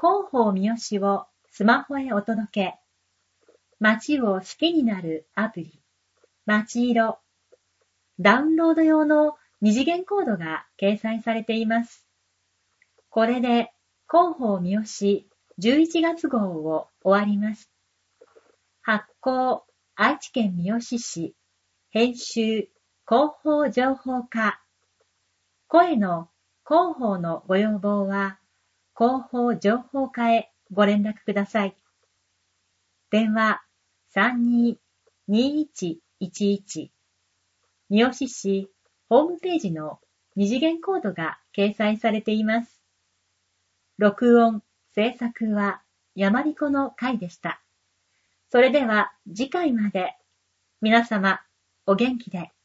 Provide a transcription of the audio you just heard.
広報三好をスマホへお届け。街を好きになるアプリ、街色。ダウンロード用の二次元コードが掲載されています。これで広報三好11月号を終わります。発行、愛知県三好市。編集、広報情報課。声の広報のご要望は、広報情報課へご連絡ください。電話32-2111。三好市ホームページの二次元コードが掲載されています。録音、制作は山里の会でした。それでは次回まで。皆様、お元気で。